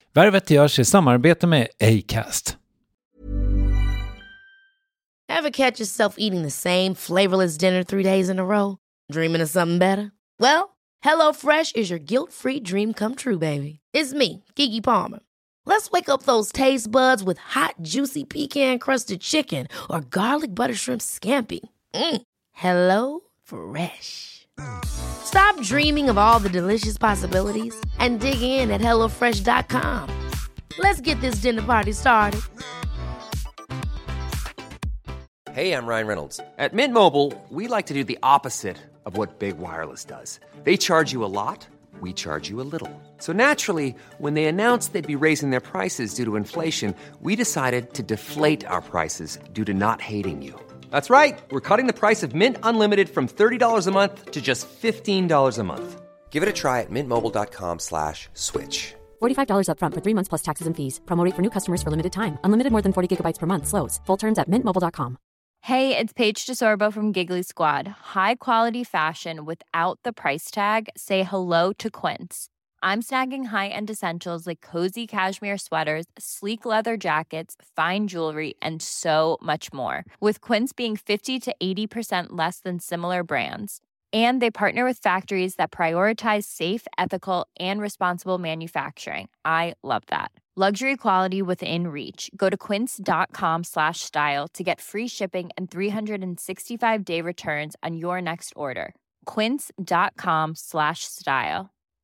Värvet görs i samarbete med Acast. Ever catch yourself eating the same flavorless dinner 3 days in a row? Dreaming of something better? Well, HelloFresh is your guilt-free dream come true, baby. It's me, Keke Palmer. Let's wake up those taste buds with hot, juicy pecan-crusted chicken or garlic butter shrimp scampi. Hello Fresh. Stop dreaming of all the delicious possibilities and dig in at HelloFresh.com. Let's get this dinner party started. Hey, I'm Ryan Reynolds. At Mint Mobile, we like to do the opposite of what Big Wireless does. They charge you a lot, we charge you a little. So naturally, when they announced they'd be raising their prices due to inflation, we decided to deflate our prices due to not hating you. That's right. We're cutting the price of Mint Unlimited from $30 a month to just $15 a month. Give it a try at mintmobile.com/switch. $45 up front for 3 months plus taxes and fees. Promo rate for new customers for limited time. Unlimited more than 40 gigabytes per month. Slows full terms at mintmobile.com. Hey, it's Paige DeSorbo from Giggly Squad. High quality fashion without the price tag. Say hello to Quince. I'm snagging high-end essentials like cozy cashmere sweaters, sleek leather jackets, fine jewelry, and so much more. With Quince being 50 to 80% less than similar brands. And they partner with factories that prioritize safe, ethical, and responsible manufacturing. I love that. Luxury quality within reach. Go to quince.com/style to get free shipping and 365-day returns on your next order. quince.com/style.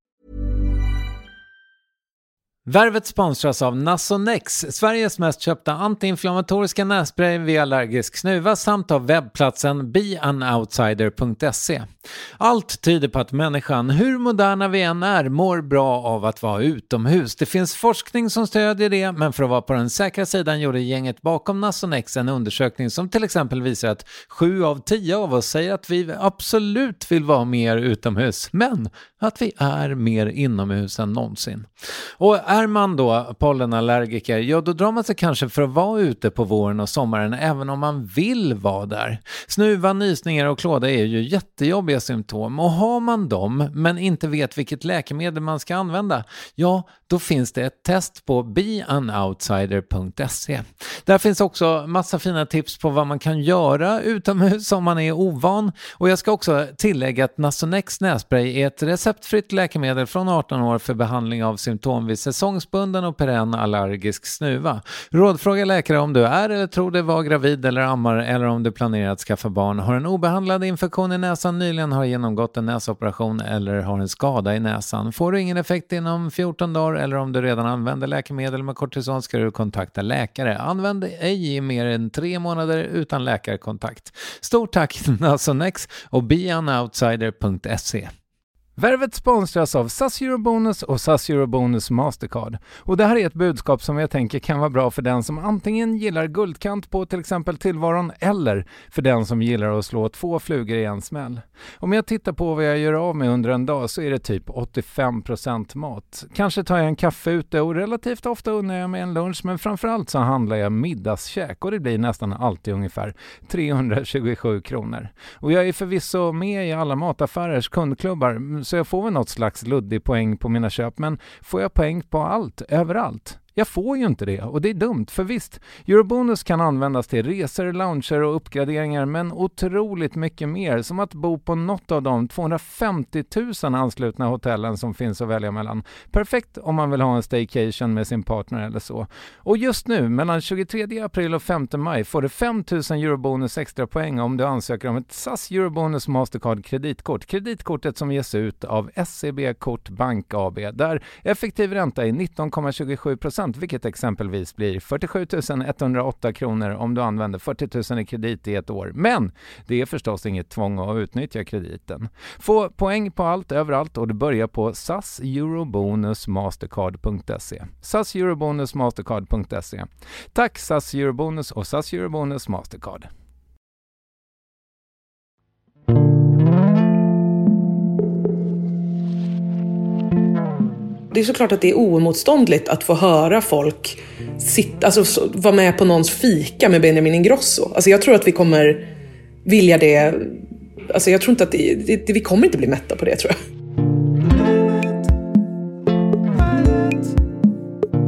Värvet sponsras av Nasonex, Sveriges mest köpta antiinflammatoriska nässpray vid allergisk snuva, samt av webbplatsen beanoutsider.se. Allt tyder på att människan, hur moderna vi än är, mår bra av att vara utomhus. Det finns forskning som stödjer det, men för att vara på den säkra sidan gjorde gänget bakom Nasonex en undersökning som till exempel visar att 7 av 10 av oss säger att vi absolut vill vara mer utomhus, men att vi är mer inomhus än någonsin. Och är man då pollenallergiker, ja då drar man sig kanske för att vara ute på våren och sommaren även om man vill vara där. Snuva, nysningar och klåda är ju jättejobbiga symptom, och har man dem men inte vet vilket läkemedel man ska använda, ja då finns det ett test på beanoutsider.se. Där finns också massa fina tips på vad man kan göra utomhus om man är ovan, och jag ska också tillägga att Nasonex nässpray är ett receptfritt läkemedel från 18 år för behandling av symptom vid säsongsbunden och perenn allergisk snuva. Rådfråga läkare om du är eller tror dig vara gravid eller ammar, eller om du planerar att skaffa barn, har en obehandlad infektion i näsan, nyligen har genomgått en näsoperation eller har en skada i näsan. Får du ingen effekt inom 14 dagar eller om du redan använder läkemedel med kortison ska du kontakta läkare. Använd ej i mer än 3 månader utan läkarkontakt. Stort tack Nasonex och beanoutsider.se. Värvet sponsras av SAS Eurobonus och SAS Eurobonus Mastercard. Och det här är ett budskap som jag tänker kan vara bra för den som antingen gillar guldkant på till exempel tillvaron, eller för den som gillar att slå 2 flugor i en smäll. Om jag tittar på vad jag gör av med under en dag så är det typ 85% mat. Kanske tar jag en kaffe ute och relativt ofta unnar jag mig en lunch, men framförallt så handlar jag middagskäk och det blir nästan alltid ungefär 327 kronor. Och jag är förvisso med i alla mataffärers kundklubbar, så jag får väl något slags luddig poäng på mina köp, men får jag poäng på allt, överallt? Jag får ju inte det, och det är dumt, för visst, Eurobonus kan användas till resor, lounger och uppgraderingar, men otroligt mycket mer, som att bo på något av de 250 000 anslutna hotellen som finns att välja mellan. Perfekt om man vill ha en staycation med sin partner eller så. Och just nu, mellan 23 april och 5 maj, får du 5 000 Eurobonus extra poäng om du ansöker om ett SAS Eurobonus Mastercard kreditkort. Kreditkortet som ges ut av SEB Kort Bank AB, där effektiv ränta är 19,27%. Vilket exempelvis blir 47 108 kronor om du använder 40 000 i kredit i ett år. Men det är förstås inget tvång att utnyttja krediten. Få poäng på allt överallt, och du börjar på saseurobonusmastercard.se. saseurobonusmastercard.se. Tack SAS Eurobonus och SAS Eurobonus Mastercard. Det är såklart att det är oemotståndligt att få höra folk vara med på någons fika med Benjamin Ingrosso. Alltså jag tror att vi kommer vilja det. Alltså jag tror inte att vi kommer inte bli mätta på det, tror jag.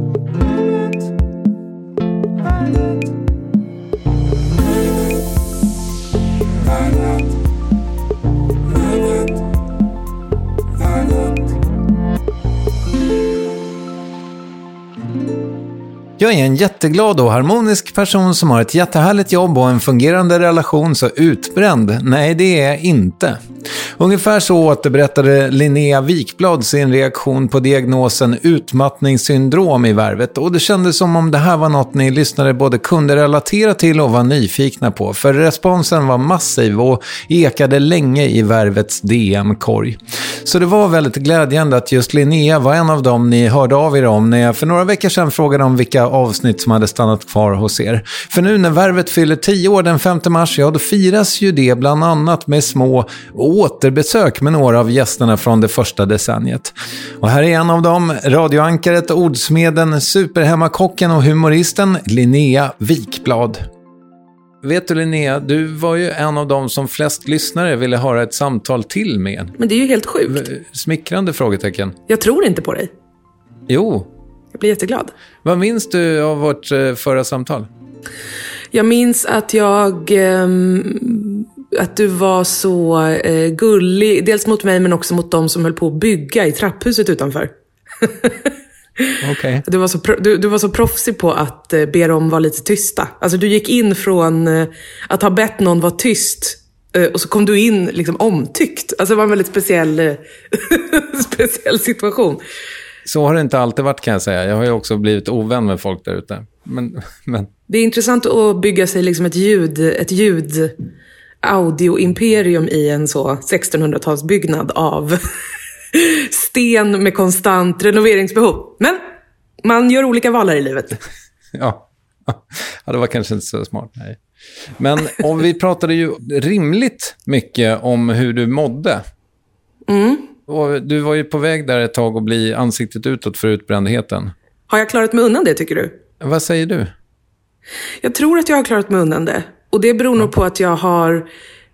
Jag är en jätteglad och harmonisk person som har ett jättehärligt jobb och en fungerande relation, så utbränd? Nej, det är inte. Ungefär så återberättade Linnea Wikblad sin reaktion på diagnosen utmattningssyndrom i Värvet, och det kändes som om det här var något ni lyssnare både kunde relatera till och var nyfikna på, för responsen var massiv och ekade länge i Värvets DM-korg. Så det var väldigt glädjande att just Linnea var en av dem ni hörde av er om när jag för några veckor sedan frågade om vilka avsnitt som hade stannat kvar hos er. För nu när Värvet fyller 10 år den 5 mars, ja då firas ju det bland annat med små återbesök med några av gästerna från det första decenniet. Och här är en av dem, radioankaret, ordsmeden, superhemmakocken och humoristen Linnea Wikblad. Vet du Linnea, du var ju en av dem som flest lyssnare ville höra ett samtal till med. Men det är ju helt sjukt. Smickrande frågetecken. Jag tror inte på dig. Jo. Jag blir jätteglad. Vad minns du av vårt förra samtal? Jag minns att att du var så gullig, dels mot mig men också mot dem som höll på att bygga i trapphuset utanför. Okay. Du var så proffsig på att be dem vara lite tysta. Alltså du gick in från att ha bett någon vara tyst och så kom du in liksom omtyckt. Alltså det var en väldigt speciell situation. Så har det inte alltid varit, kan jag säga. Jag har ju också blivit ovän med folk där ute. Men... Det är intressant att bygga sig liksom ett ljud audio-imperium i en så 1600-talsbyggnad av sten med konstant renoveringsbehov. Men man gör olika val här i livet. Ja, det var kanske inte så smart. Nej. Men om vi pratade ju rimligt mycket om hur du mådde. Mm. Och du var ju på väg där ett tag att bli ansiktet utåt för utbrändheten. Har jag klarat mig undan det, tycker du? Vad säger du? Jag tror att jag har klarat mig undan det. Och det beror nog på att jag har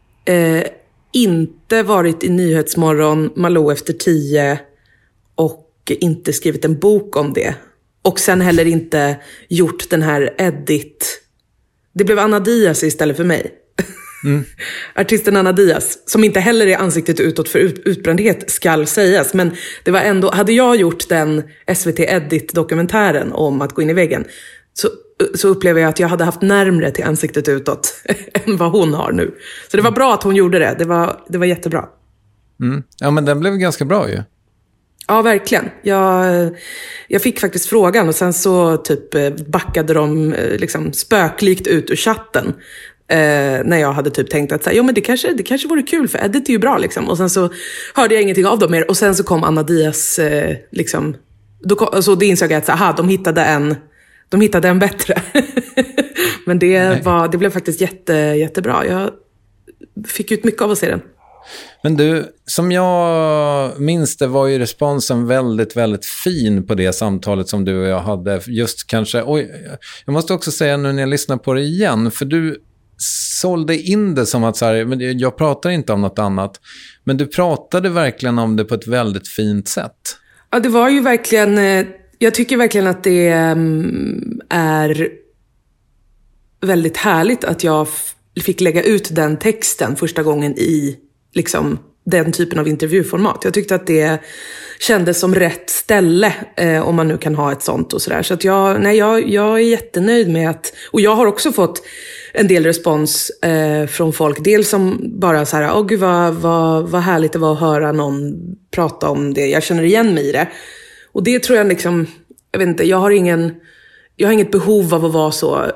inte varit i Nyhetsmorgon, Malou efter 10 och inte skrivit en bok om det. Och sen heller inte gjort den här edit. Det blev Anna Diaz istället för mig. Mm. Artisten Anna Diaz, som inte heller är ansiktet utåt för utbrändhet, skall sägas. Men det var ändå, hade jag gjort den SVT Edit-dokumentären om att gå in i väggen, så upplever jag att jag hade haft närmre till ansiktet utåt än vad hon har nu. Så det var bra att hon gjorde det. Det var jättebra. Mm. Ja, men den blev ganska bra ju. Ja, verkligen. Jag fick faktiskt frågan och sen så typ backade de liksom spöklikt ut ur chatten. När jag hade typ tänkt att så här, men det kanske vore kul för Edit är ju bra liksom. Och sen så hörde jag ingenting av dem mer. Och sen så kom Anna Diaz liksom. Så det insåg jag att så, aha, de hittade en bättre. Men det blev faktiskt jättebra. Jag fick ut mycket av att se den. Men du, som jag minns det var ju responsen väldigt, väldigt fin på det samtalet som du och jag hade. Just kanske, jag måste också säga nu när jag lyssnar på det igen, för du sålde in det som att så här, men jag pratar inte om något annat. Men du pratade verkligen om det på ett väldigt fint sätt. Ja, det var ju verkligen, jag tycker verkligen att det är väldigt härligt att jag fick lägga ut den texten första gången i liksom den typen av intervjuformat. Jag tyckte att det kändes som rätt ställe om man nu kan ha ett sånt och sådär. Så att jag är jättenöjd med att, och jag har också fått en del respons från folk. Dels som bara så här, gud vad härligt det var att höra någon prata om det. Jag känner igen mig i det. Och det tror jag liksom, jag vet inte, jag har inget behov av att vara så,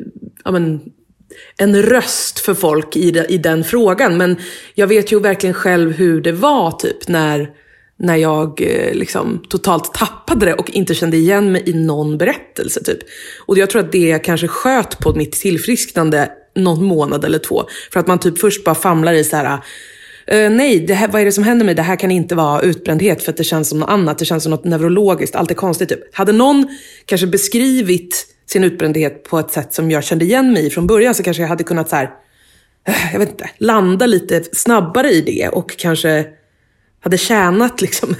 en röst för folk i den frågan. Men jag vet ju verkligen själv hur det var typ när jag liksom totalt tappade det och inte kände igen mig i någon berättelse typ. Och jag tror att det kanske sköt på mitt tillfrisknande någon månad eller 2. För att man typ först bara famlar i så här, nej, vad är det som händer med det här? Kan inte vara utbrändhet för att det känns som något annat. Det känns som något neurologiskt, allt är konstigt typ. Hade någon kanske beskrivit sin utbrändhet på ett sätt som jag kände igen mig i från början, så kanske jag hade kunnat så här, jag vet inte, landa lite snabbare i det och kanske hade tjänat liksom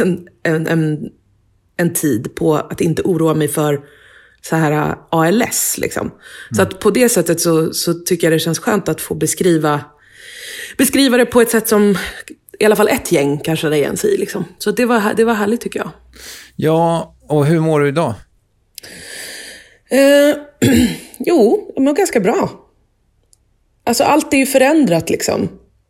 en tid på att inte oroa mig för så här ALS liksom. Så att på det sättet så tycker jag det känns skönt att få beskriva det på ett sätt som i alla fall ett gäng kanske det igen sig liksom. Så det var härligt tycker jag. Ja, och hur mår du idag? Jo, de är ganska bra. Alltså allt är ju förändrat liksom.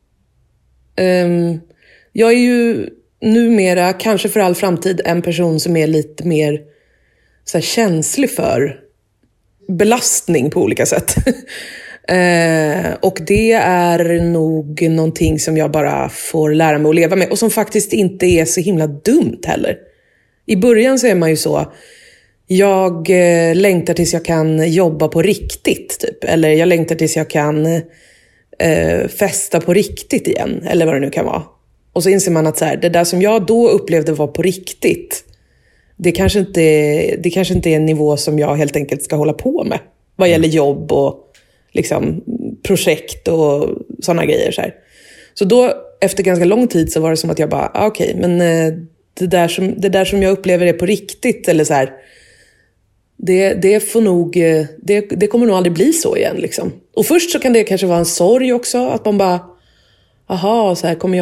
Jag är ju numera, kanske för all framtid, en person som är lite mer så här, känslig för belastning på olika sätt. Och det är nog någonting som jag bara får lära mig att leva med. Och som faktiskt inte är så himla dumt heller. I början så är man ju så... Jag längtar tills jag kan jobba på riktigt, typ. Eller jag längtar tills jag kan festa på riktigt igen. Eller vad det nu kan vara. Och så inser man att så här, det där som jag då upplevde var på riktigt... Det kanske inte är en nivå som jag helt enkelt ska hålla på med. Vad gäller jobb och liksom, projekt och sådana grejer. Så då, efter ganska lång tid, så var det som att jag bara... Okej, men det där som jag upplever är på riktigt. Eller så här... Det får nog, det kommer nog aldrig bli så igen liksom. Och först så kan det kanske vara en sorg också, att man bara, aha, så här kommer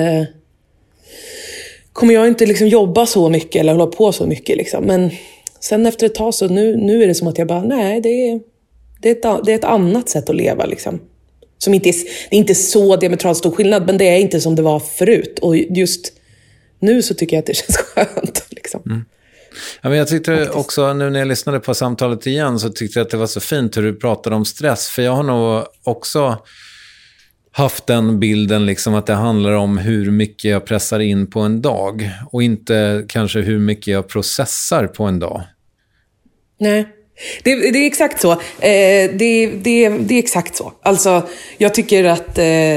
jag inte liksom jobba så mycket eller hålla på så mycket liksom. Men sen efter ett tag så nu är det som att jag bara, nej, det är ett annat sätt att leva liksom. Som det är inte så diametralt stor skillnad, men det är inte som det var förut. Och just nu så tycker jag att det känns skönt liksom. Ja, men jag tyckte också, nu när jag lyssnade på samtalet igen, så tyckte jag att det var så fint hur du pratade om stress. För jag har nog också haft den bilden liksom, att det handlar om hur mycket jag pressar in på en dag. Och inte kanske hur mycket jag processar på en dag. Nej, det är exakt så. Det är exakt så. Alltså, jag tycker att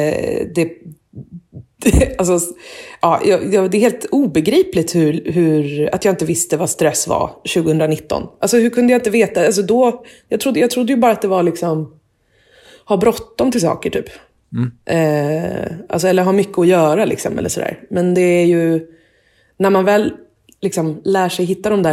alltså, ja, det är helt obegripligt hur att jag inte visste vad stress var 2019. Alltså hur kunde jag inte veta? Alltså då, jag trodde ju bara att det var liksom ha bråttom till saker typ. Alltså, eller ha mycket att göra liksom, eller sådär. Men det är ju när man väl liksom lär sig hitta de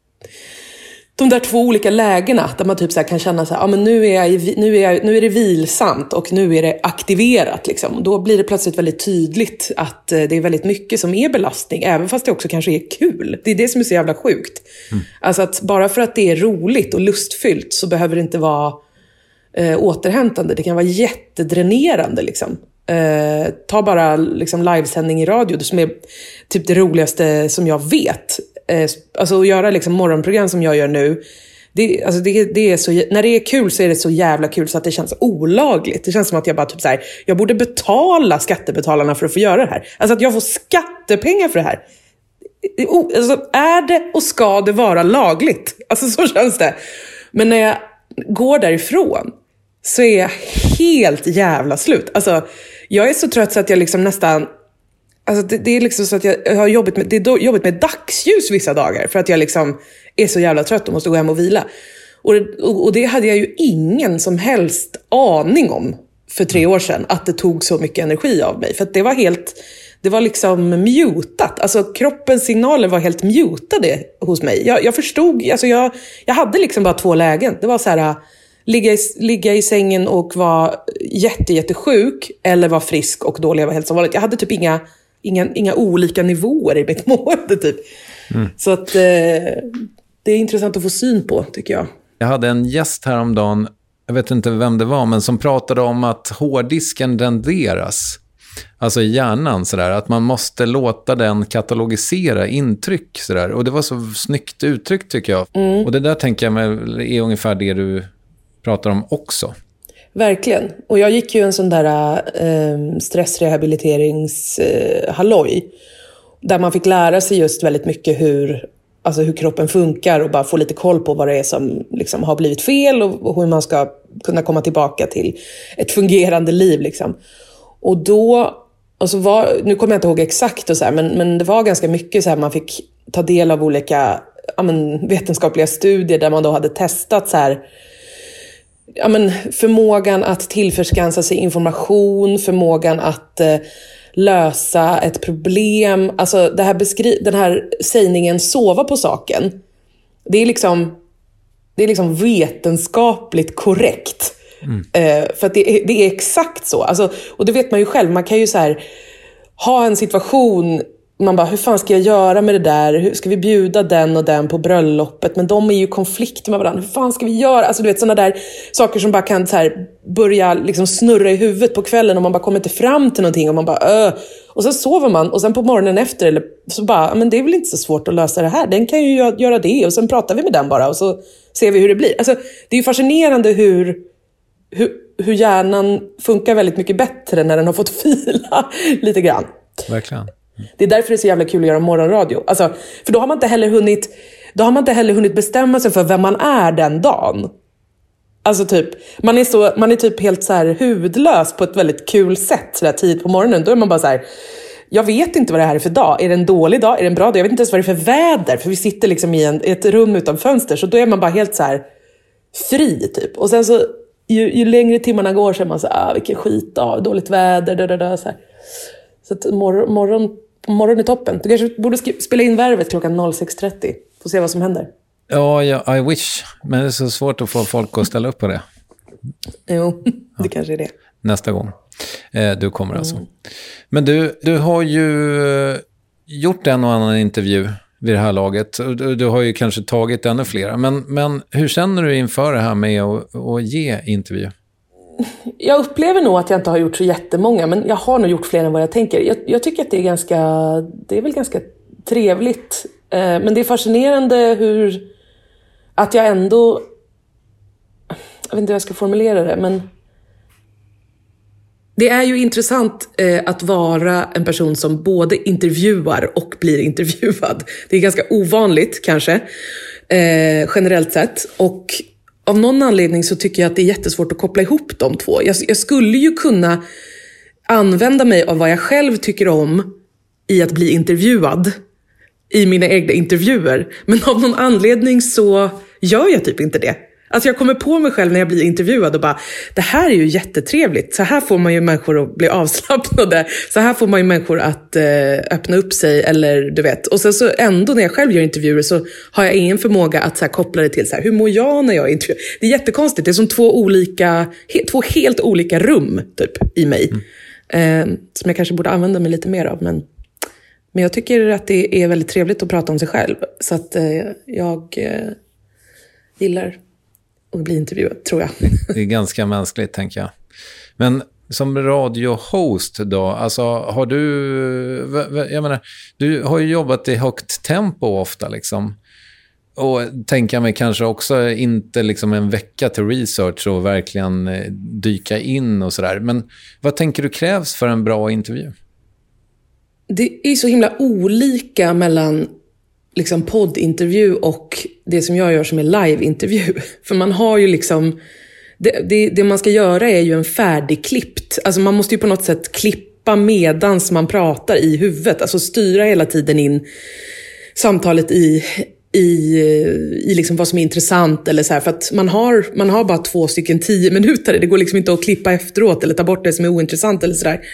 där två olika lägena där man typ så här kan känna så här, ja, men nu är det vilsamt och nu är det aktiverat liksom. Och då blir det plötsligt väldigt tydligt att det är väldigt mycket som är belastning, även fast det också kanske är kul. Det är det som är så jävla sjukt. Alltså att bara för att det är roligt och lustfyllt så behöver det inte vara återhämtande. Det kan vara jättedränerande liksom. Ta bara liksom livesändning i radio, som är typ det roligaste som jag vet. Alltså att göra liksom morgonprogram som jag gör nu, det är så, när det är kul så är det så jävla kul så att det känns olagligt. Det känns som att jag bara typ så här, jag borde betala skattebetalarna för att få göra det här. Alltså att jag får skattepengar för det här. Alltså, är det och ska det vara lagligt? Alltså så känns det. Men när jag går därifrån så är jag helt jävla slut. Alltså jag är så trött så att jag liksom nästan... Alltså det är liksom så att jag har jobbigt med dagsljus vissa dagar. För att jag liksom är så jävla trött och måste gå hem och vila. Och det hade jag ju ingen som helst aning om för 3 år sedan. Att det tog så mycket energi av mig. För att det var liksom mutat. Alltså kroppens signaler var helt mutade hos mig. Jag förstod, alltså jag hade liksom bara 2 lägen. Det var så här... Ligga i sängen och vara jättesjuk, eller vara frisk och då leva helt som vanligt. Jag hade typ inga olika nivåer i mitt mående typ. Så att det är intressant att få syn på, tycker jag. Jag hade en gäst häromdagen, jag vet inte vem det var, men som pratade om att hårddisken renderas. Alltså i hjärnan sådär, att man måste låta den katalogisera intryck sådär. Och det var så snyggt uttryckt, tycker jag. Och det där tänker jag är ungefär det du pratar om också. Verkligen. Och jag gick ju en sån där stressrehabiliteringshalloj. Där man fick lära sig just väldigt mycket hur kroppen funkar. Och bara få lite koll på vad det är som liksom har blivit fel. Och hur man ska kunna komma tillbaka till ett fungerande liv. Liksom. Och då... nu kommer jag inte ihåg exakt och så här, men det var ganska mycket så här, man fick ta del av olika vetenskapliga studier där man då hade testat så här, förmågan att tillförskansa sig information, förmågan att lösa ett problem. Alltså den här sägningen sova på saken. Det är liksom vetenskapligt korrekt. För att det är exakt så. Alltså, och det vet man ju själv. Man kan ju så här, ha en situation man bara, hur fan ska jag göra med det där? Hur ska vi bjuda den och den på bröllopet? Men de är ju i konflikt med varandra. Hur fan ska vi göra? Alltså du vet, sådana där saker som bara kan så här, börja liksom snurra i huvudet på kvällen och man bara kommer inte fram till någonting och man bara och sen sover man och sen på morgonen efter eller så bara, men det är väl inte så svårt att lösa det här. Den kan ju göra det och sen pratar vi med den bara och så ser vi hur det blir. Alltså det är ju fascinerande hur hjärnan funkar väldigt mycket bättre när den har fått fila lite grann. Verkligen. Det är därför det är så jävla kul att göra morgonradio. Alltså, för då har man inte heller hunnit bestämma sig för vem man är den dagen. Alltså typ, man är typ helt så här hudlös på ett väldigt kul sätt så där tidigt på morgonen. Då är man bara så här, jag vet inte vad det här är för dag. Är det en dålig dag? Är det en bra dag? Jag vet inte ens vad det är för väder. För vi sitter liksom i ett rum utan fönster. Så då är man bara helt så här fri typ. Och sen så, ju längre timmarna går så är man så här, vilken skitdag, dåligt väder, så här. Så att morgon är toppen. Du kanske borde spela in Värvet klockan 06.30. Får se vad som händer. Ja, I wish. Men det är så svårt att få folk att ställa upp på det. Jo, det kanske är det. Nästa gång. Du kommer alltså. Men du har ju gjort en och annan intervju vid det här laget. Du har ju kanske tagit ännu flera. Men hur känner du inför det här med att ge intervju? Jag upplever nog att jag inte har gjort så jättemånga, men jag har nog gjort fler än vad jag tänker. Jag tycker att det är väl ganska trevligt. Men det är fascinerande att jag ändå, jag vet inte hur jag ska formulera det, men det är ju intressant att vara en person som både intervjuar och blir intervjuad. Det är ganska ovanligt kanske, generellt sett. Och av någon anledning så tycker jag att det är jättesvårt att koppla ihop de två. Jag skulle ju kunna använda mig av vad jag själv tycker om i att bli intervjuad i mina egna intervjuer. Men av någon anledning så gör jag typ inte det. Alltså jag kommer på mig själv när jag blir intervjuad och bara, det här är ju jättetrevligt. Så här får man ju människor att bli avslappnade. Så här får man ju människor att öppna upp sig, eller du vet. Och sen så ändå när jag själv gör intervjuer så har jag ingen förmåga att så här koppla det till så här, hur mår jag när jag intervjuar? Det är jättekonstigt. Det är som två helt olika rum typ i mig. Som jag kanske borde använda mig lite mer av. Men jag tycker att det är väldigt trevligt att prata om sig själv. Så att jag gillar och bli intervjuad, tror jag. Det är ganska mänskligt, tänker jag. Men som radiohost då, alltså har du, jag menar, du har ju jobbat i högt tempo ofta liksom. Och tänker mig kanske också inte liksom en vecka till research och verkligen dyka in och sådär. Men vad tänker du krävs för en bra intervju? Det är så himla olika mellan liksom poddintervju och det som jag gör som är live-intervju. För man har ju liksom, det man ska göra är ju en färdigklippt. Alltså man måste ju på något sätt klippa medans man pratar i huvudet. Alltså styra hela tiden in samtalet i liksom vad som är intressant eller så här. För att man har bara 2 stycken 10 minuter. Det går liksom inte att klippa efteråt eller ta bort det som är ointressant eller sådär.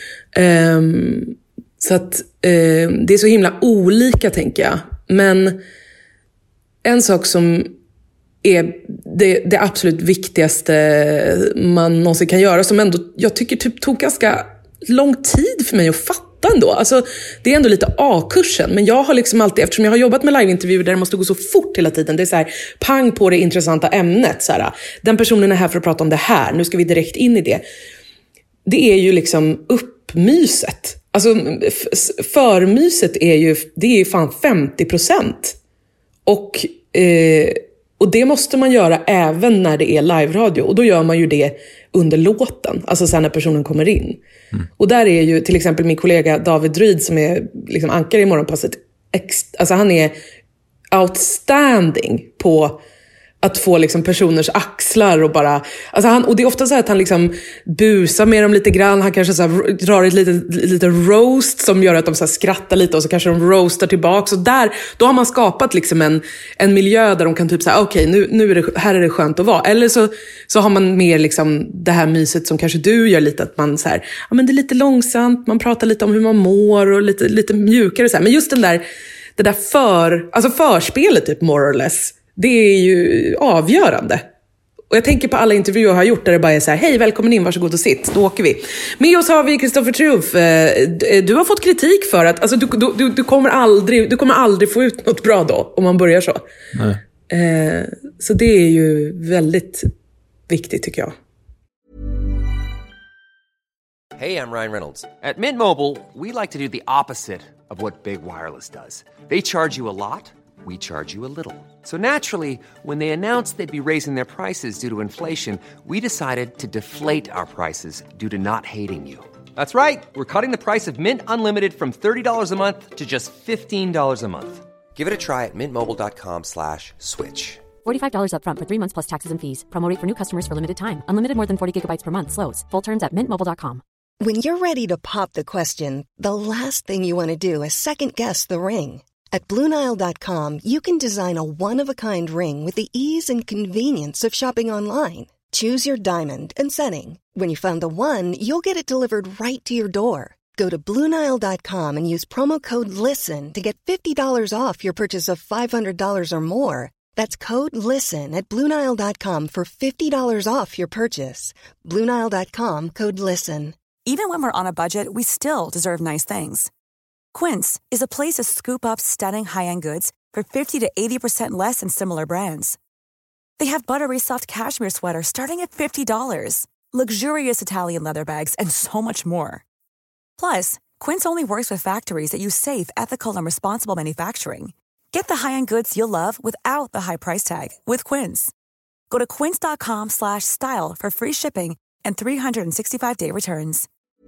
Så att det är så himla olika, tänker jag. Men en sak som är det absolut viktigaste man någonsin kan göra, som ändå jag tycker typ tog ganska lång tid för mig att fatta ändå. Alltså, det är ändå lite A-kursen. Men jag har liksom alltid, eftersom jag har jobbat med liveintervjuer där det måste gå så fort hela tiden. Det är så här, pang på det intressanta ämnet. Så här, den personen är här för att prata om det här. Nu ska vi direkt in i det. Det är ju liksom uppmyset. Alltså förmyset är ju fan 50%. Och det måste man göra även när det är live-radio. Och då gör man ju det under låten. Alltså sen när personen kommer in. Och där är ju till exempel min kollega David Ryd, som är liksom ankare i Morgonpasset. Alltså han är outstanding på att få liksom personers axlar och bara, alltså och det är ofta så här att han liksom busar med dem lite grann. Han kanske så här drar ett lite roast som gör att de så här skrattar lite, och så kanske de roastar tillbaka. Och då har man skapat liksom en miljö där de kan typ säga okej, nu här är det skönt att vara. Eller så har man mer liksom det här myset som kanske du gör lite, att man så här, ja men det är lite långsamt, man pratar lite om hur man mår och lite mjukare så här. Men just det där förspelet typ more or less, det är ju avgörande. Och jag tänker på alla intervjuer jag har gjort där det bara är så här: hej, välkommen in, varsågod och sitt, då åker vi. Med oss har vi Kristoffer Triumf. Du har fått kritik för att alltså, du kommer aldrig få ut något bra då om man börjar så. Nej. Så det är ju väldigt viktigt tycker jag. Hey, I'm Ryan Reynolds. At Mint Mobile, we like to do the opposite of what Big Wireless does. They charge you a lot, we charge you a little. So naturally, when they announced they'd be raising their prices due to inflation, we decided to deflate our prices due to not hating you. That's right. We're cutting the price of Mint Unlimited from $30 a month to just $15 a month. Give it a try at mintmobile.com/switch. $45 up front for 3 months plus taxes and fees. Promo rate for new customers for limited time. Unlimited more than 40 gigabytes per month. Slows full terms at mintmobile.com. When you're ready to pop the question, the last thing you want to do is second-guess the ring. At BlueNile.com, you can design a one-of-a-kind ring with the ease and convenience of shopping online. Choose your diamond and setting. When you find the one, you'll get it delivered right to your door. Go to BlueNile.com and use promo code LISTEN to get $50 off your purchase of $500 or more. That's code LISTEN at BlueNile.com for $50 off your purchase. BlueNile.com, code LISTEN. Even when we're on a budget, we still deserve nice things. Quince is a place to scoop up stunning high-end goods for 50 to 80% less than similar brands. They have buttery soft cashmere sweaters starting at $50, luxurious Italian leather bags, and so much more. Plus, Quince only works with factories that use safe, ethical, and responsible manufacturing. Get the high-end goods you'll love without the high price tag with Quince. Go to quince.com/style for free shipping and 365-day returns.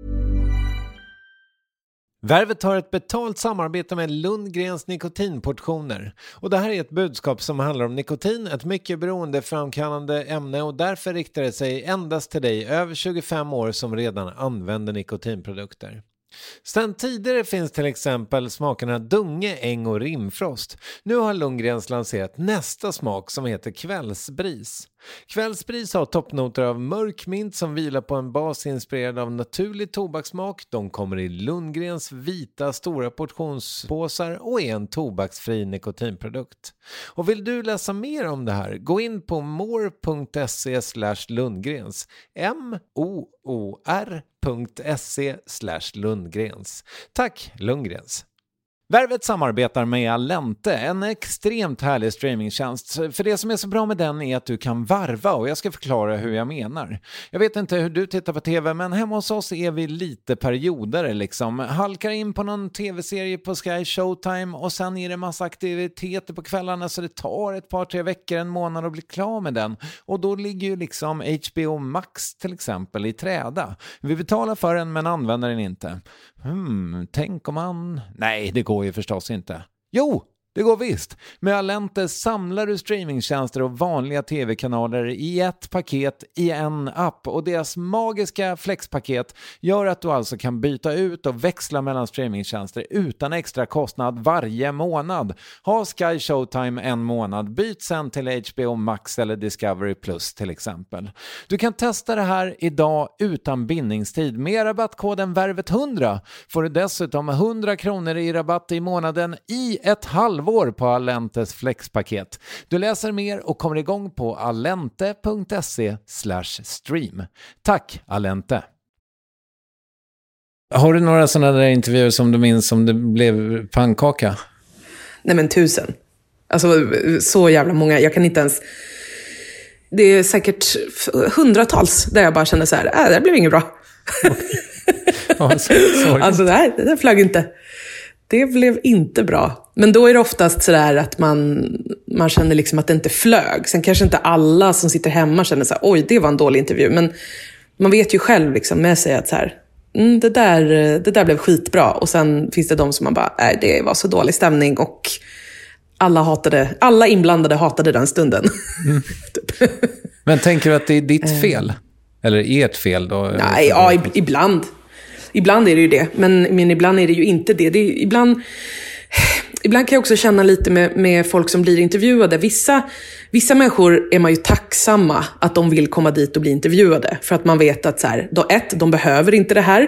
Värvet har ett betalt samarbete med Lundgrens nikotinportioner. Och det här är ett budskap som handlar om nikotin, ett mycket beroendeframkallande ämne, och därför riktar det sig endast till dig över 25 år som redan använder nikotinprodukter. Sedan tidigare finns till exempel smakerna Dunge, Äng och Rimfrost. Nu har Lundgrens lanserat nästa smak som heter Kvällsbris. Kvällsbris har toppnoter av mörk mint som vilar på en bas inspirerad av naturlig tobakssmak. De kommer i Lundgrens vita stora portionspåsar och är en tobaksfri nikotinprodukt. Och vill du läsa mer om det här, gå in på more.se/Lundgrens. MOOR.se/Lundgrens. Tack Lundgrens. Värvet samarbetar med Allente, en extremt härlig streamingtjänst. För det som är så bra med den är att du kan varva, och jag ska förklara hur jag menar. Jag vet inte hur du tittar på tv, men hemma hos oss är vi lite perioder liksom. Halkar in på någon tv-serie på Sky Showtime och sen är det massa aktiviteter på kvällarna, så det tar ett par, 3 veckor, en månad att bli klar med den. Och då ligger ju liksom HBO Max till exempel i träda. Vi betalar för den men använder den inte. Tänk om man... Nej, det går ju förstås inte. Jo, det går visst. Med Allente samlar du streamingtjänster och vanliga tv-kanaler i ett paket i en app. Och deras magiska flexpaket gör att du alltså kan byta ut och växla mellan streamingtjänster utan extra kostnad varje månad. Ha Sky Showtime en månad, byt sen till HBO Max eller Discovery Plus till exempel. Du kan testa det här idag utan bindningstid. Med rabattkoden VÄRVET100 får du dessutom 100 kronor i rabatt i månaden i ett halvår på Allentes flexpaket. Du läser mer och kommer igång på allente.se/stream. Tack Allente! Har du några sådana där intervjuer som du minns som det blev pannkaka? Nej men 1000. Alltså så jävla många. Jag kan inte ens... Det är säkert hundratals där jag bara känner så här, det här blev inget bra. Alltså det där flög inte. Det blev inte bra. Men då är det oftast så där att man känner liksom att det inte flög. Sen kanske inte alla som sitter hemma känner så här, oj, det var en dålig intervju. Men man vet ju själv liksom med sig att så här, det där blev skitbra. Och sen finns det de som man bara, nej, det var så dålig stämning. Och alla inblandade hatade den stunden. Typ. Men tänker du att det är ditt fel? Eller ert fel då? Nej, ja, ibland. Ibland är det ju det, men ibland är det ju inte det. Ibland kan jag också känna lite med folk som blir intervjuade. Vissa människor är man ju tacksamma att de vill komma dit och bli intervjuade. För att man vet att så här, då 1, de behöver inte det här.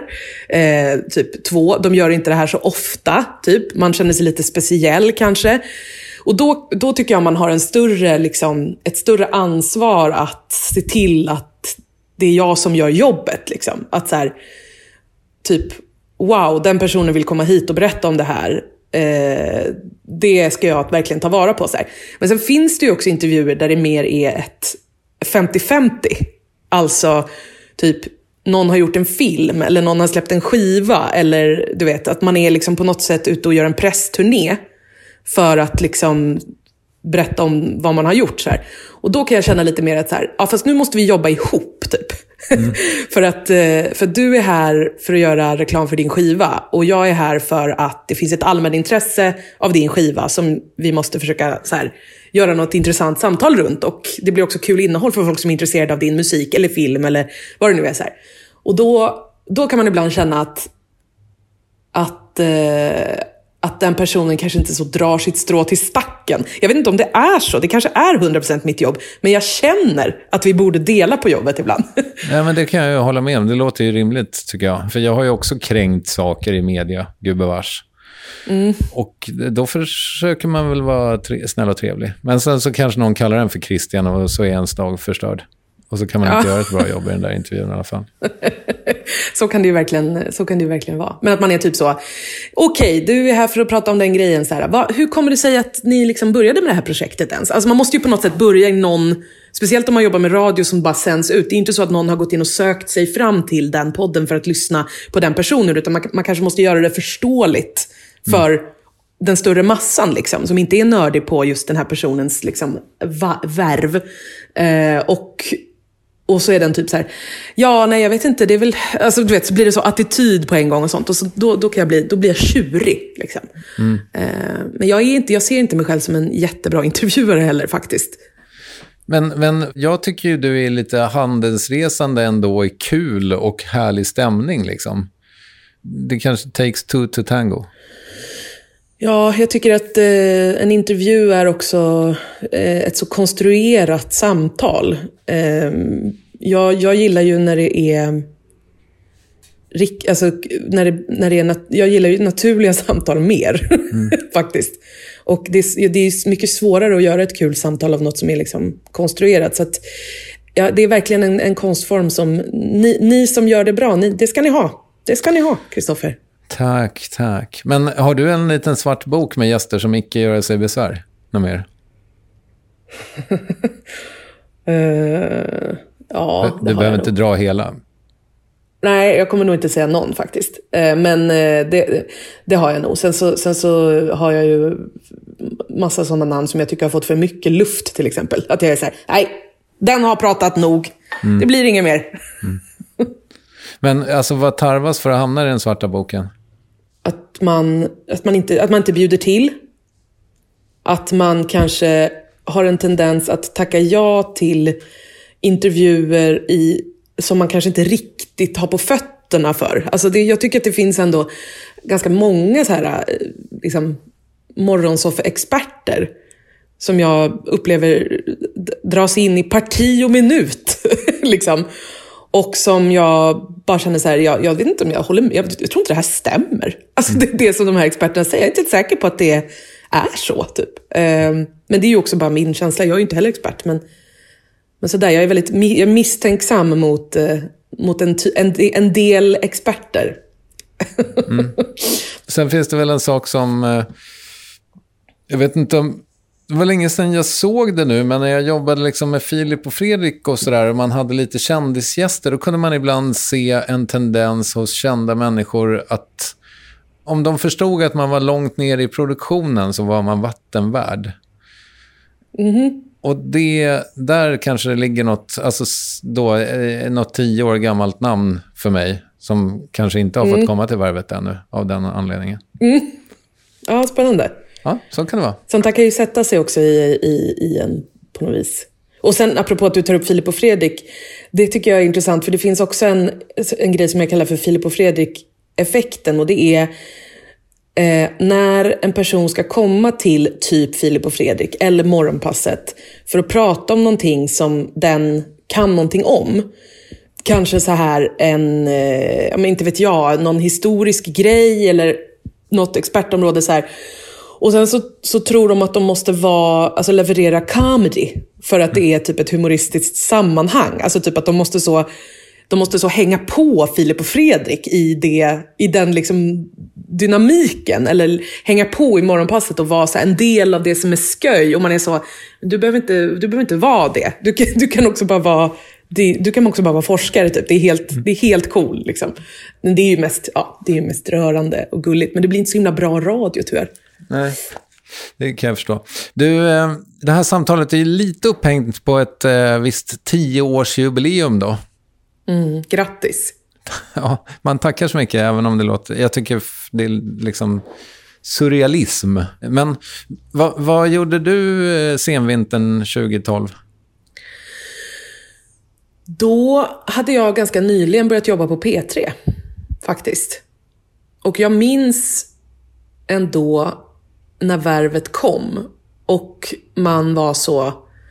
Typ 2, de gör inte det här så ofta. Typ. Man känner sig lite speciell kanske. Och då tycker jag man har ett större ansvar att se till att det är jag som gör jobbet. Liksom. Att så här, typ, wow, den personen vill komma hit och berätta om det här. Det ska jag verkligen ta vara på. Så här. Men sen finns det ju också intervjuer där det mer är ett 50-50. Alltså typ någon har gjort en film eller någon har släppt en skiva. Eller du vet, att man är liksom på något sätt ute och gör en pressturné för att liksom berätta om vad man har gjort. Så här. Och då kan jag känna lite mer att så här, ja, fast nu måste vi jobba ihop typ. för du är här för att göra reklam för din skiva och jag är här för att det finns ett allmänintresse av din skiva som vi måste försöka så här, göra något intressant samtal runt, och det blir också kul innehåll för folk som är intresserade av din musik eller film eller vad det nu är. Så här. Och då kan man ibland känna att den personen kanske inte så drar sitt strå till stacken. Jag vet inte om det är så. Det kanske är 100% mitt jobb. Men jag känner att vi borde dela på jobbet ibland. Ja, men det kan jag ju hålla med om. Det låter ju rimligt, tycker jag. För jag har ju också kränkt saker i media, gubevars. Och då försöker man väl vara snäll och trevlig. Men sen så kanske någon kallar den för Christian och så är ens dag förstörd. Och så kan man inte göra ett bra jobb i den där intervjun i alla fall. Så kan det ju verkligen vara. Men att man är typ så, okej, du är här för att prata om den grejen. Så här, hur kommer det sig att ni liksom började med det här projektet ens? Alltså man måste ju på något sätt börja i någon, speciellt om man jobbar med radio som bara sänds ut. Det är inte så att någon har gått in och sökt sig fram till den podden för att lyssna på den personen. Utan man kanske måste göra det förståeligt för den större massan liksom, som inte är nördig på just den här personens liksom, värv. Och så är den typ så här, ja, nej, jag vet inte, det är väl, alltså du vet, så blir det så attityd på en gång och sånt, och så då blir jag tjurig liksom. Men jag ser inte mig själv som en jättebra intervjuare heller faktiskt. Men jag tycker ju du är lite handelsresande ändå i kul och härlig stämning liksom. Det kanske takes two to tango. Ja, jag tycker att en intervju är också ett så konstruerat samtal. Jag gillar ju när det är alltså jag gillar ju naturliga samtal mer faktiskt. Och det är mycket svårare att göra ett kul samtal av något som är liksom konstruerat, så att ja, det är verkligen en konstform som ni som gör det bra, det ska ni ha, Kristoffer. Tack. Men har du en liten svart bok med gäster som icke gör sig besvär? Något mer? Ja, du behöver inte dra hela. Nej, jag kommer nog inte säga någon faktiskt. Men det har jag nog. Sen så har jag ju massa sådana namn som jag tycker har fått för mycket luft till exempel. Att jag är så här, nej, den har pratat nog. Det blir inget mer. Men alltså, vad tarvas för att hamna i den svarta boken? Att man inte bjuder till. Att man kanske har en tendens att tacka ja till intervjuer som man kanske inte riktigt har på fötterna för. Alltså jag tycker att det finns ändå ganska många så här liksom morgonsoffexperter som jag upplever dras in i parti och minut liksom. Och som jag bara känner så här, jag vet inte om jag håller med, jag tror inte det här stämmer. Alltså det som de här experterna säger, jag är inte säker på att det är så typ. Men det är ju också bara min känsla, jag är ju inte heller expert, men så där, jag är väldigt misstänksam mot en del experter. Sen finns det väl en sak som, jag vet inte om, det var länge sedan jag såg det nu, men när jag jobbade liksom med Filip och Fredrik och sådär, och man hade lite kändisgäster, då kunde man ibland se en tendens hos kända människor att om de förstod att man var långt ner i produktionen så var man vattenvärd. Och där kanske det ligger något, alltså då, något 10 år gammalt namn för mig som kanske inte har fått komma till varvet ännu av den anledningen. Ja, spännande. Ja, så kan det vara. Sånt här kan ju sätta sig också i en på något vis. Och sen apropå att du tar upp Filip och Fredrik, det tycker jag är intressant, för det finns också en grej som jag kallar för Filip och Fredrik-effekten, och det är när en person ska komma till typ Filip och Fredrik eller Morgonpasset för att prata om någonting som den kan någonting om. Kanske så här inte vet jag, någon historisk grej eller något expertområde så här. Och sen så tror de att de måste leverera comedy för att det är typ ett humoristiskt sammanhang. Alltså typ att de måste så hänga på Filip och Fredrik i den liksom dynamiken, eller hänga på i morgonpasset och vara så en del av det som är sköj. Och man är så, du behöver inte vara det. Du kan också bara vara forskare typ. Det är helt cool liksom. Men det är ju mest rörande och gulligt, men det blir inte så himla bra radio tyvärr. Nej, det kan jag förstå. Du, det här samtalet är lite upphängt på ett visst 10-årsjubileum då. Grattis. Ja, man tackar så mycket, även om det låter... Jag tycker det är liksom surrealism. Men vad gjorde du senvintern 2012? Då hade jag ganska nyligen börjat jobba på P3, faktiskt. Och jag minns ändå när Värvet kom och man var så,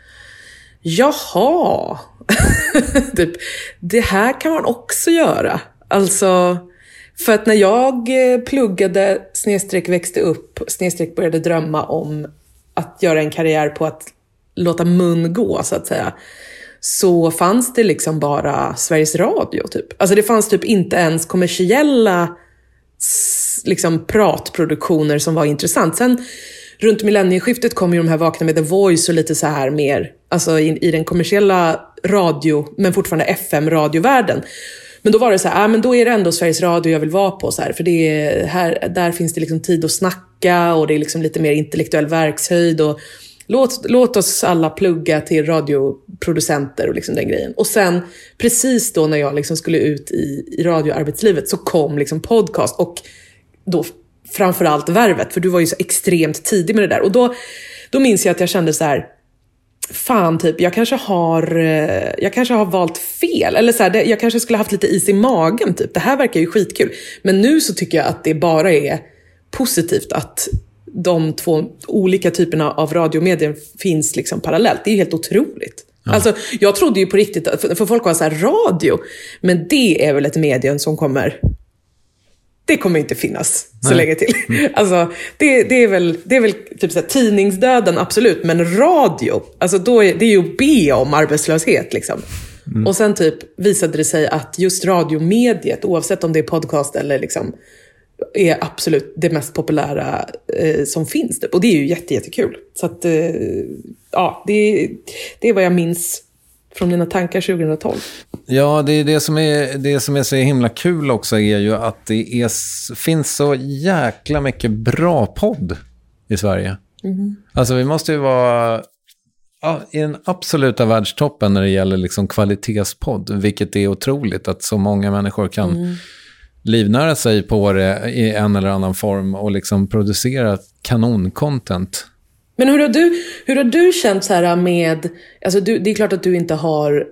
jaha, typ, det här kan man också göra. Alltså, för att när jag pluggade, växte upp, började drömma om att göra en karriär på att låta mun gå, så att säga, så fanns det liksom bara Sveriges Radio typ. Alltså det fanns typ inte ens kommersiella liksom pratproduktioner som var intressant. Sen runt millennieskiftet kom ju de här Vakna med The Voice och lite så här mer, alltså i den kommersiella radio, men fortfarande FM-radiovärlden. Men då var det så här, men då är det ändå Sveriges Radio jag vill vara på så här, för det är här, där finns det liksom tid att snacka och det är liksom lite mer intellektuell verkshöjd och låt oss alla plugga till radioproducenter och liksom den grejen. Och sen precis då när jag liksom skulle ut i radioarbetslivet så kom liksom podcast och då framförallt Värvet, för du var ju så extremt tidig med det där. Och då minns jag att jag kände så här, fan typ, jag kanske har valt fel. Eller så här, jag kanske skulle haft lite is i magen typ. Det här verkar ju skitkul. Men nu så tycker jag att det bara är positivt att de två olika typerna av radiomedier finns liksom parallellt. Det är ju helt otroligt. Ja. Alltså, jag trodde ju på riktigt, för folk var så här, radio, men det är väl ett medium som det kommer inte finnas så länge till. Alltså, det är väl typ så här, tidningsdöden, absolut, men radio, alltså det är ju att be om arbetslöshet liksom. Och sen typ visade det sig att just radiomediet, oavsett om det är podcast eller liksom, är absolut det mest populära som finns typ. Och det är ju jättekul. Så att ja, det är vad jag minns från mina tankar 2012. Ja, det är det som är så himla kul också, är ju att det finns så jäkla mycket bra podd i Sverige. Alltså vi måste ju vara i den absoluta världstoppen när det gäller liksom kvalitetspodd, vilket är otroligt att så många människor kan livnära sig på det i en eller annan form och liksom producera kanoncontent. Men hur har du känt så här med, alltså det är klart att du inte har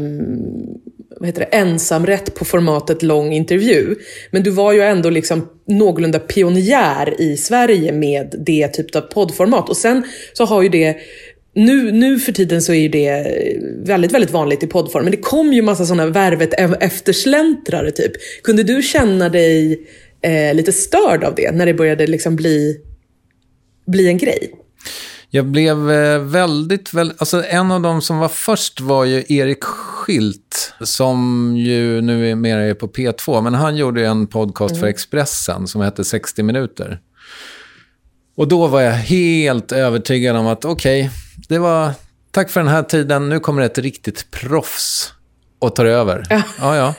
ensamrätt på formatet lång intervju, men du var ju ändå liksom någorlunda pionjär i Sverige med det typ av poddformat, och sen så har ju det nu för tiden så är ju det väldigt, väldigt vanligt i poddform, men det kom ju massa sådana Värvet eftersläntrare typ. Kunde du känna dig lite störd av det när det började liksom bli en grej? Jag blev väldigt, alltså en av dem som var först var ju Erik Schilt, som ju nu är mer på P2, men han gjorde ju en podcast för Expressen som hette 60 minuter. Och då var jag helt övertygad om att okej, det var tack för den här tiden, nu kommer ett riktigt proffs och tar över. Ja.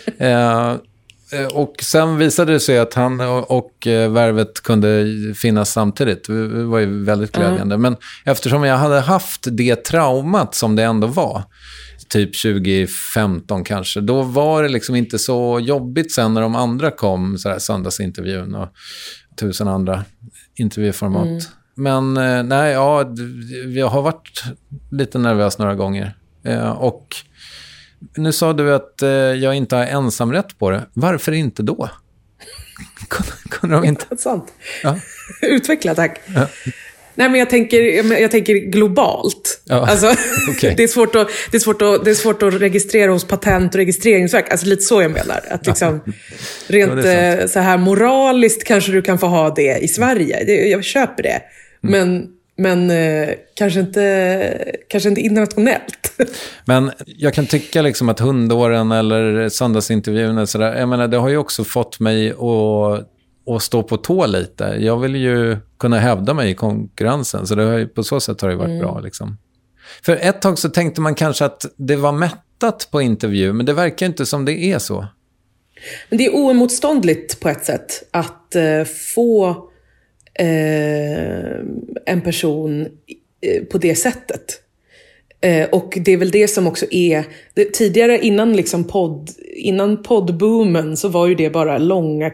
Och sen visade det sig att han och Värvet kunde finnas samtidigt. Det var ju väldigt glädjande. Men eftersom jag hade haft det traumat som det ändå var, typ 2015 kanske, då var det liksom inte så jobbigt sen när de andra kom, så här söndagsintervjun och 1000 andra intervjuformat. Men nej, jag har varit lite nervös några gånger. Och nu sa du att jag inte har ensamrätt på det. Varför inte då? Kunde de inte? Sant. Ja. Utveckla, tack. Nej, men jag tänker globalt. Ja, alltså, okay. det är svårt att registrera hos Patent- och registreringsverk. Alltså lite så jag menar. Att liksom, rent så här moraliskt kanske du kan få ha det i Sverige. Jag köper det. Men kanske inte internationellt. Men jag kan tycka liksom att hundåren eller söndagsintervjun och sådär, jag menar, det har ju också fått mig att stå på tå lite. Jag vill ju kunna hävda mig i konkurrensen, så det har ju, på så sätt har det varit bra liksom. För ett tag så tänkte man kanske att det var mättat på intervju, men det verkar inte som det är så. Men det är oemotståndligt på ett sätt att få en person på det sättet. Och det är väl det som också är tidigare, innan poddboomen, så var ju det bara långa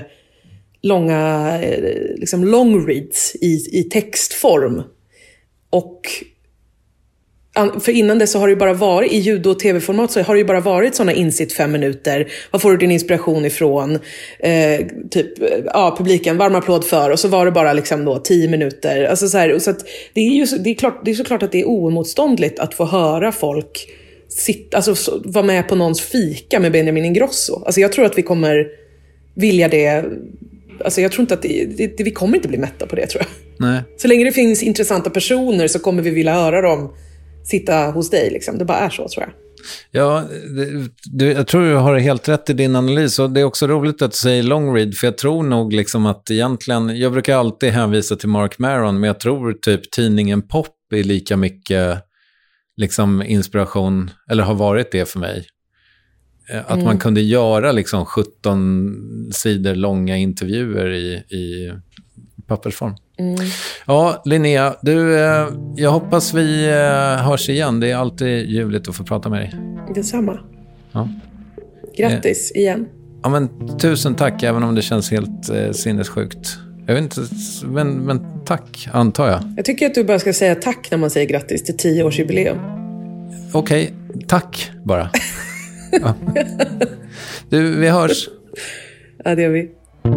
liksom long reads i textform. Och för innan det så har det ju bara varit i ljud- och tv-format, så har det ju bara varit sådana insitt 5 minuter. Vad får du din inspiration ifrån? Publiken, varm applåd för. Och så var det bara liksom då 10 minuter. Alltså så här, så att det är såklart att det är oemotståndligt att få höra folk vara med på någons fika med Benjamin Ingrosso. Alltså jag tror att vi kommer vilja det. Alltså jag tror inte att vi kommer inte bli mätta på det, tror jag. Nej. Så länge det finns intressanta personer så kommer vi vilja höra dem sitta hos dig liksom. Det bara är så, tror jag. Ja, jag tror du har helt rätt i din analys, och det är också roligt att du säger long read, för jag tror nog liksom att egentligen, jag brukar alltid hänvisa till Mark Maron, men jag tror typ tidningen Pop är lika mycket liksom inspiration, eller har varit det för mig. Att man kunde göra liksom 17 sidor långa intervjuer i pappersform. Ja, Linnea, jag hoppas vi hörs igen. Det är alltid ljuvligt att få prata med dig. Detsamma. Ja. Grattis igen. Ja, men tusen tack, även om det känns helt sinnessjukt. Jag vet inte, men tack, antar jag. Jag tycker att du bara ska säga tack när man säger grattis till 10-årsjubileum. Okej, tack bara. Ja. Du, vi hörs. Ja, det gör vi.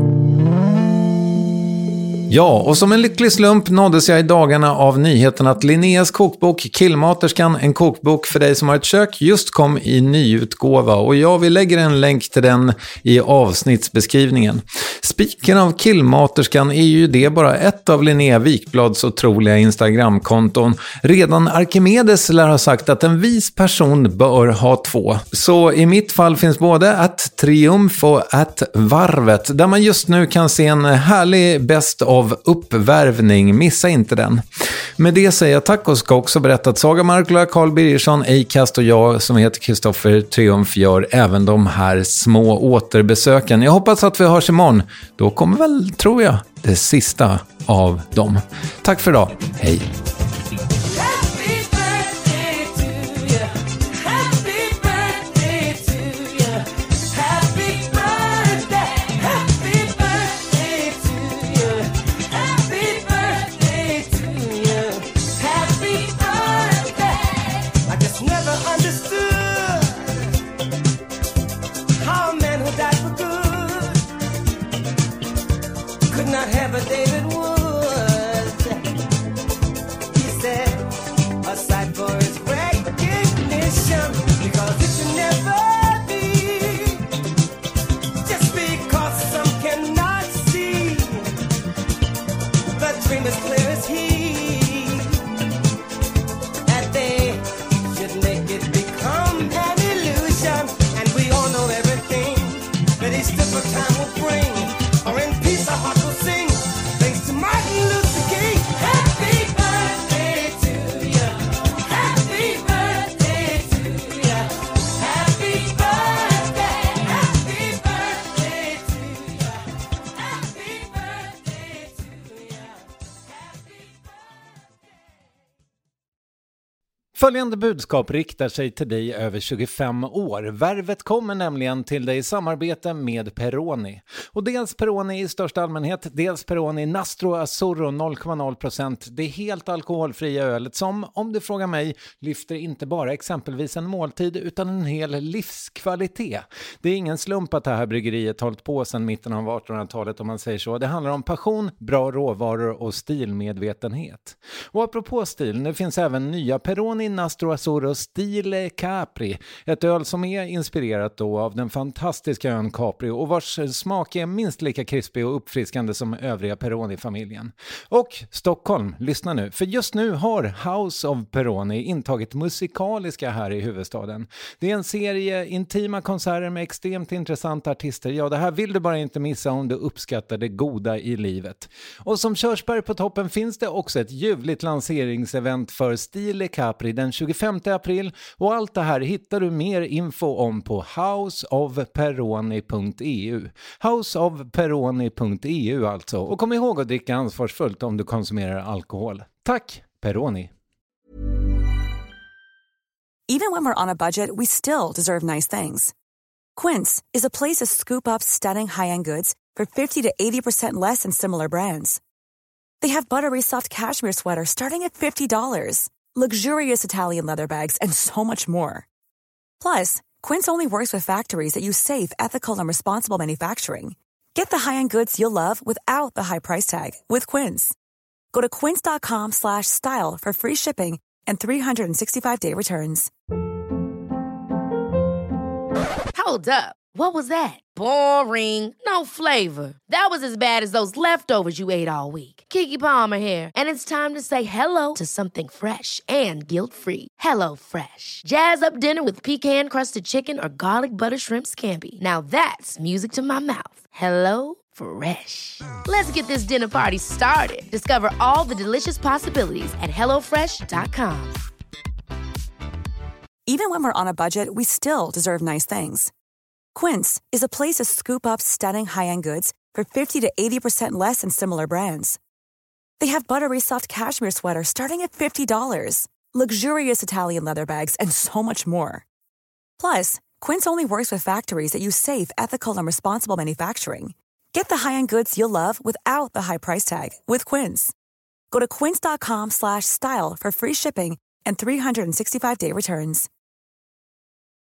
Ja, och som en lycklig slump nåddes jag i dagarna av nyheten att Linneas kokbok Killmaterskan, en kokbok för dig som har ett kök, just kom i nyutgåva, och vi lägger en länk till den i avsnittsbeskrivningen. Spiken av Killmaterskan är ju det bara ett av Linnea Wikblads otroliga Instagramkonton. Redan Archimedes lär ha sagt att en vis person bör ha 2. Så i mitt fall finns både @triumf och @varvet, där man just nu kan se en härlig best av uppvärvning. Missa inte den. Med det säger jag tack, och ska också berätta att Saga Markula, Carl Birgersson, Acast och jag som heter Kristoffer Triumf gör även de här små återbesöken. Jag hoppas att vi hörs imorgon. Då kommer väl, tror jag, det sista av dem. Tack för idag. Hej! Följande budskap riktar sig till dig över 25 år. Värvet kommer nämligen till dig i samarbete med Peroni. Och dels Peroni i största allmänhet, dels Peroni Nastro Azzurro 0,0%. Det är helt alkoholfria ölet som, om du frågar mig, lyfter inte bara exempelvis en måltid utan en hel livskvalitet. Det är ingen slump att det här bryggeriet hållit på sedan mitten av 1800-talet om man säger så. Det handlar om passion, bra råvaror och stilmedvetenhet. Och apropå stil, det finns även nya Peroni Nastro Azzurro Stile Capri, ett öl som är inspirerat då av den fantastiska ön Capri och vars smak är minst lika krispig och uppfriskande som övriga Peroni-familjen. Och Stockholm, lyssna nu, för just nu har House of Peroni intagit musikaliska här i huvudstaden. Det är en serie intima konserter med extremt intressanta artister. Ja, det här vill du bara inte missa om du uppskattar det goda i livet. Och som körsbär på toppen finns det också ett ljuvligt lanseringsevent för Stile Capri den 25 april och allt det här hittar du mer info om på houseofperoni.eu. Houseofperoni.eu alltså. Och kom ihåg att dricka ansvarsfullt om du konsumerar alkohol. Tack, Peroni! Even when we're on a budget, we still deserve nice things. Quince is a place to scoop up stunning high-end goods for 50 to 80% less than similar brands. They have buttery soft cashmere sweaters starting at $50, luxurious Italian leather bags, and so much more. Plus, Quince only works with factories that use safe, ethical, and responsible manufacturing. Get the high-end goods you'll love without the high price tag with Quince. Go to quince.com/style for free shipping and 365-day returns. Hold up. What was that? Boring. No flavor. That was as bad as those leftovers you ate all week. Keke Palmer here, and it's time to say hello to something fresh and guilt-free. Hello Fresh. Jazz up dinner with pecan-crusted chicken or garlic butter shrimp scampi. Now that's music to my mouth. Hello Fresh. Let's get this dinner party started. Discover all the delicious possibilities at hellofresh.com. Even when we're on a budget, we still deserve nice things. Quince is a place to scoop up stunning high-end goods for 50 to 80% less than similar brands. They have buttery soft cashmere sweaters starting at $50, luxurious Italian leather bags, and so much more. Plus, Quince only works with factories that use safe, ethical, and responsible manufacturing. Get the high-end goods you'll love without the high price tag with Quince. Go to quince.com/style for free shipping and 365-day returns.